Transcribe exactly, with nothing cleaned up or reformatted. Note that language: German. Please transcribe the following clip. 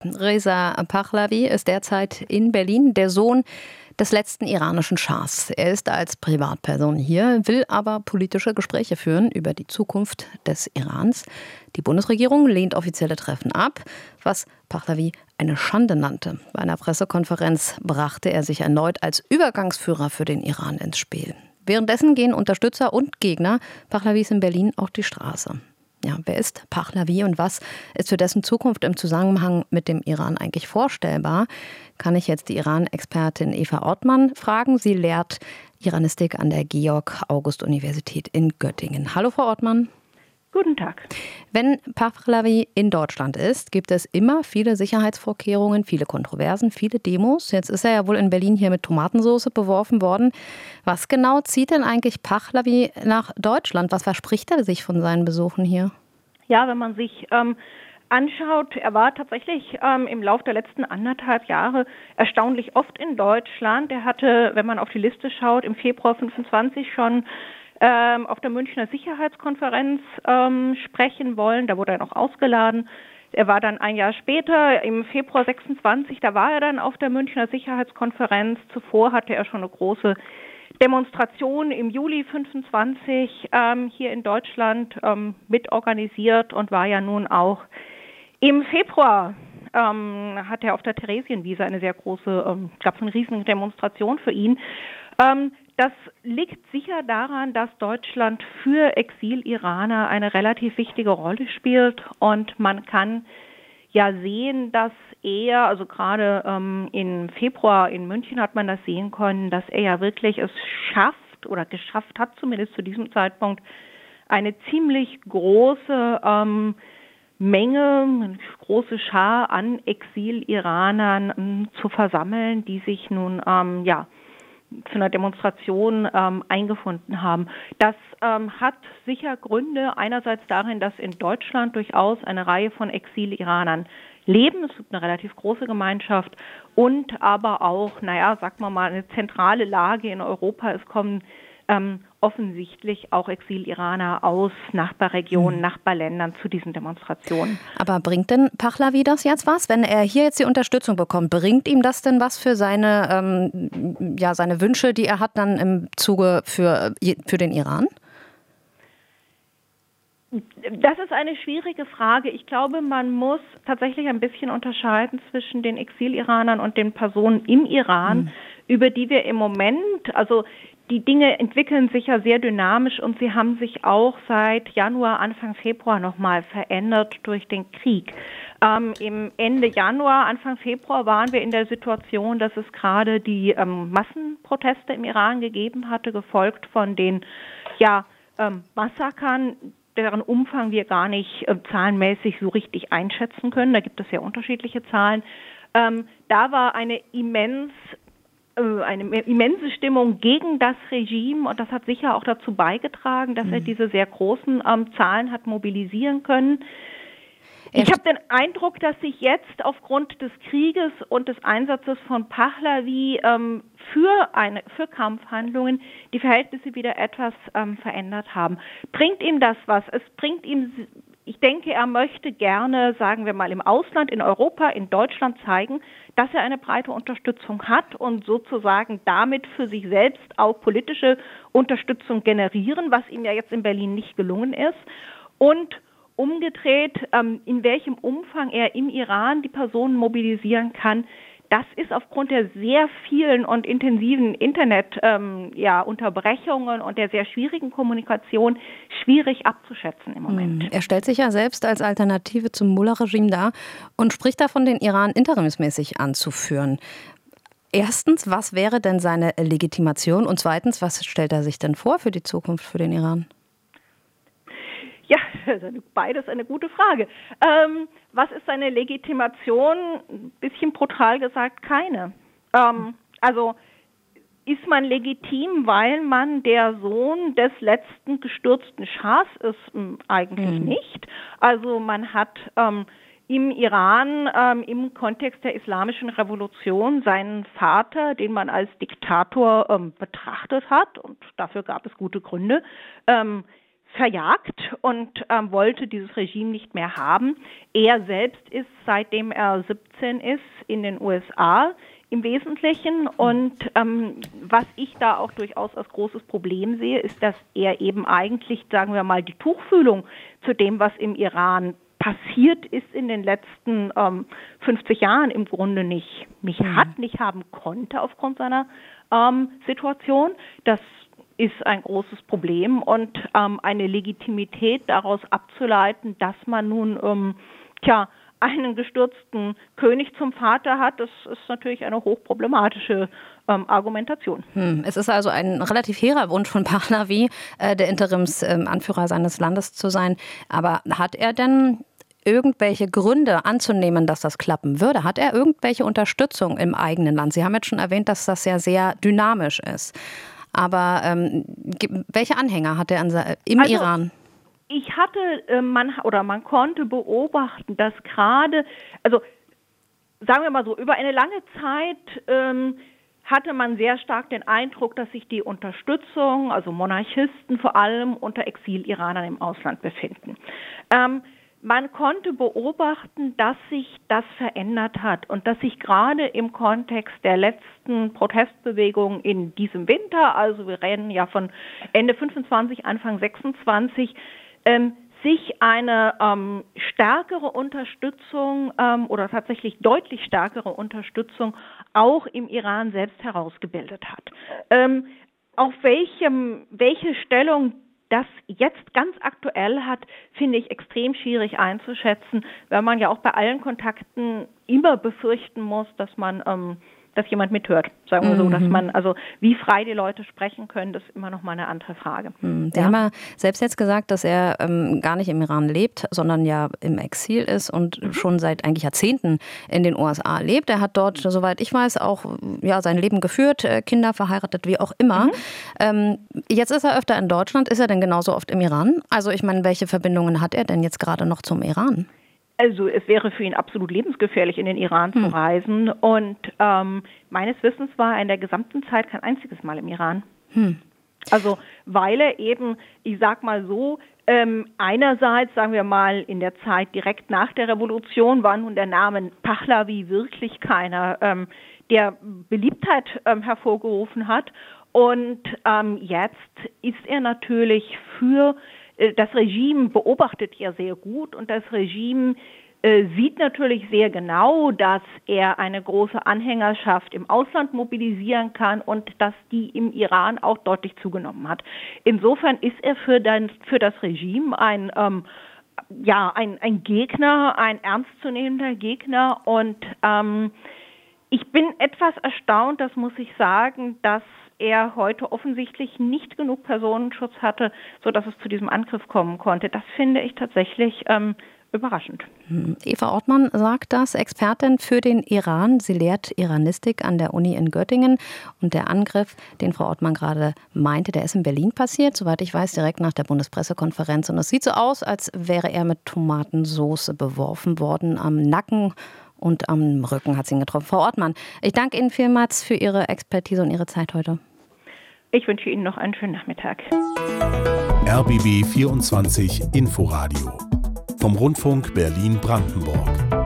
Reza Pahlavi ist derzeit in Berlin, der Sohn des letzten iranischen Schahs. Er ist als Privatperson hier, will aber politische Gespräche führen über die Zukunft des Irans. Die Bundesregierung lehnt offizielle Treffen ab, was Pahlavi eine Schande nannte. Bei einer Pressekonferenz brachte er sich erneut als Übergangsführer für den Iran ins Spiel. Währenddessen gehen Unterstützer und Gegner Pahlavis in Berlin auf die Straße. Ja, wer ist Pahlavi und was ist für dessen Zukunft im Zusammenhang mit dem Iran eigentlich vorstellbar? Kann ich jetzt die Iran-Expertin Eva Ortmann fragen. Sie lehrt Iranistik an der Georg-August-Universität in Göttingen. Hallo, Frau Ortmann. Guten Tag. Wenn Pahlavi in Deutschland ist, gibt es immer viele Sicherheitsvorkehrungen, viele Kontroversen, viele Demos. Jetzt ist er ja wohl in Berlin hier mit Tomatensauce beworfen worden. Was genau zieht denn eigentlich Pahlavi nach Deutschland? Was verspricht er sich von seinen Besuchen hier? Ja, wenn man sich ähm, anschaut, er war tatsächlich ähm, im Laufe der letzten anderthalb Jahre erstaunlich oft in Deutschland. Er hatte, wenn man auf die Liste schaut, im Februar fünfundzwanzig schon ähm, auf der Münchner Sicherheitskonferenz ähm, sprechen wollen. Da wurde er noch ausgeladen. Er war dann ein Jahr später, im Februar sechsundzwanzig, da war er dann auf der Münchner Sicherheitskonferenz. Zuvor hatte er schon eine große Demonstration im Juli fünfundzwanzig ähm, hier in Deutschland ähm, mitorganisiert und war ja nun auch im Februar ähm, hat er auf der Theresienwiese eine sehr große, ähm, gab es eine riesige Demonstration für ihn. Ähm, das liegt sicher daran, dass Deutschland für Exil-Iraner eine relativ wichtige Rolle spielt und man kann ja sehen, dass er, also gerade ähm, im Februar in München hat man das sehen können, dass er ja wirklich es schafft oder geschafft hat, zumindest zu diesem Zeitpunkt, eine ziemlich große ähm, Menge, eine große Schar an Exil-Iranern ähm, zu versammeln, die sich nun ähm, ja zu einer Demonstration ähm, eingefunden haben. Das ähm, hat sicher Gründe, einerseits darin, dass in Deutschland durchaus eine Reihe von Exil-Iranern leben. Es gibt eine relativ große Gemeinschaft und aber auch, naja, sagen wir mal, eine zentrale Lage in Europa. Es kommen ähm, offensichtlich auch Exil-Iraner aus Nachbarregionen, mhm. Nachbarländern zu diesen Demonstrationen. Aber bringt denn Pahlavi das jetzt was? Wenn er hier jetzt die Unterstützung bekommt, bringt ihm das denn was für seine, ähm, ja, seine Wünsche, die er hat dann im Zuge für, für den Iran? Das ist eine schwierige Frage. Ich glaube, man muss tatsächlich ein bisschen unterscheiden zwischen den Exil-Iranern und den Personen im Iran, mhm. über die wir im Moment, also die Dinge entwickeln sich ja sehr dynamisch und sie haben sich auch seit Januar, Anfang Februar nochmal verändert durch den Krieg. Ähm, im Ende Januar, Anfang Februar waren wir in der Situation, dass es gerade die ähm, Massenproteste im Iran gegeben hatte, gefolgt von den ja, ähm, Massakern, deren Umfang wir gar nicht äh, zahlenmäßig so richtig einschätzen können. Da gibt es ja unterschiedliche Zahlen. Ähm, da war eine immens eine immense Stimmung gegen das Regime und das hat sicher auch dazu beigetragen, dass mhm. er diese sehr großen ähm, Zahlen hat mobilisieren können. Ich habe den Eindruck, dass sich jetzt aufgrund des Krieges und des Einsatzes von Pahlavi ähm, für eine für Kampfhandlungen die Verhältnisse wieder etwas ähm, verändert haben. Bringt ihm das was? Es bringt ihm, ich denke, er möchte gerne, sagen wir mal, im Ausland, in Europa, in Deutschland zeigen, dass er eine breite Unterstützung hat und sozusagen damit für sich selbst auch politische Unterstützung generieren, was ihm ja jetzt in Berlin nicht gelungen ist. Und umgedreht, ähm, in welchem Umfang er im Iran die Personen mobilisieren kann, das ist aufgrund der sehr vielen und intensiven Internet-Unterbrechungen ähm, ja, und der sehr schwierigen Kommunikation schwierig abzuschätzen im Moment. Er stellt sich ja selbst als Alternative zum Mullah-Regime dar und spricht davon, den Iran interimsmäßig anzuführen. Erstens, was wäre denn seine Legitimation? Und zweitens, was stellt er sich denn vor für die Zukunft für den Iran? Ja, beides eine gute Frage. Ähm, was ist seine Legitimation? Ein bisschen brutal gesagt, keine. Ähm, also ist man legitim, weil man der Sohn des letzten gestürzten Schahs ist? Eigentlich mhm. nicht. Also man hat ähm, im Iran, ähm, im Kontext der Islamischen Revolution, seinen Vater, den man als Diktator ähm, betrachtet hat, und dafür gab es gute Gründe, ähm, verjagt und ähm, wollte dieses Regime nicht mehr haben. Er selbst ist, seitdem er siebzehn ist, in den U S A im Wesentlichen. Und ähm, was ich da auch durchaus als großes Problem sehe, ist, dass er eben eigentlich, sagen wir mal, die Tuchfühlung zu dem, was im Iran passiert ist in den letzten ähm, fünfzig Jahren im Grunde nicht, nicht mhm. hat, nicht haben konnte aufgrund seiner ähm, Situation. Das ist ein großes Problem und ähm, eine Legitimität daraus abzuleiten, dass man nun ähm, tja, einen gestürzten König zum Vater hat, das ist natürlich eine hochproblematische ähm, Argumentation. Hm. Es ist also ein relativ hehrer Wunsch von Pahlavi, äh, der Interimsanführer ähm, seines Landes zu sein. Aber hat er denn irgendwelche Gründe anzunehmen, dass das klappen würde? Hat er irgendwelche Unterstützung im eigenen Land? Sie haben jetzt schon erwähnt, dass das ja sehr dynamisch ist. Aber ähm, welche Anhänger hat er an, im also, Iran? Ich hatte, äh, man oder man konnte beobachten, dass gerade, also sagen wir mal so, über eine lange Zeit ähm, hatte man sehr stark den Eindruck, dass sich die Unterstützung, also Monarchisten vor allem, unter Exil-Iranern im Ausland befinden. Ähm, Man konnte beobachten, dass sich das verändert hat und dass sich gerade im Kontext der letzten Protestbewegung in diesem Winter, also wir reden ja von Ende fünfundzwanzig, Anfang sechsundzwanzig, ähm, sich eine ähm, stärkere Unterstützung ähm, oder tatsächlich deutlich stärkere Unterstützung auch im Iran selbst herausgebildet hat. Ähm, auf welchem, welche Stellung das jetzt ganz aktuell hat, finde ich extrem schwierig einzuschätzen, weil man ja auch bei allen Kontakten immer befürchten muss, dass man, ähm, dass jemand mithört, sagen wir mhm. so, dass man, also wie frei die Leute sprechen können, das ist immer noch mal eine andere Frage. Mhm. Sie ja. haben ja selbst jetzt gesagt, dass er ähm, gar nicht im Iran lebt, sondern ja im Exil ist und mhm. schon seit eigentlich Jahrzehnten in den U S A lebt. Er hat dort, soweit ich weiß, auch ja, sein Leben geführt, Kinder verheiratet, wie auch immer. Mhm. Ähm, jetzt ist er öfter in Deutschland. Ist er denn genauso oft im Iran? Also ich meine, welche Verbindungen hat er denn jetzt gerade noch zum Iran? Also es wäre für ihn absolut lebensgefährlich, in den Iran hm. zu reisen. Und ähm, meines Wissens war er in der gesamten Zeit kein einziges Mal im Iran. Hm. Also weil er eben, ich sag mal so, ähm, einerseits, sagen wir mal, in der Zeit direkt nach der Revolution war nun der Name Pahlavi wirklich keiner, ähm, der Beliebtheit ähm, hervorgerufen hat. Und ähm, jetzt ist er natürlich für das Regime beobachtet er sehr gut und das Regime äh, sieht natürlich sehr genau, dass er eine große Anhängerschaft im Ausland mobilisieren kann und dass die im Iran auch deutlich zugenommen hat. Insofern ist er für, dann, für das Regime ein, ähm, ja, ein, ein Gegner, ein ernstzunehmender Gegner und ähm, ich bin etwas erstaunt, das muss ich sagen, dass er heute offensichtlich nicht genug Personenschutz hatte, sodass es zu diesem Angriff kommen konnte. Das finde ich tatsächlich ähm, überraschend. Eva Ortmann sagt das, Expertin für den Iran. Sie lehrt Iranistik an der Uni in Göttingen. Und der Angriff, den Frau Ortmann gerade meinte, der ist in Berlin passiert, soweit ich weiß, direkt nach der Bundespressekonferenz. Und es sieht so aus, als wäre er mit Tomatensauce beworfen worden am Nacken. Und am Rücken hat sie ihn getroffen. Frau Ortmann, ich danke Ihnen vielmals für Ihre Expertise und Ihre Zeit heute. Ich wünsche Ihnen noch einen schönen Nachmittag. R B B vierundzwanzig Inforadio vom Rundfunk Berlin-Brandenburg.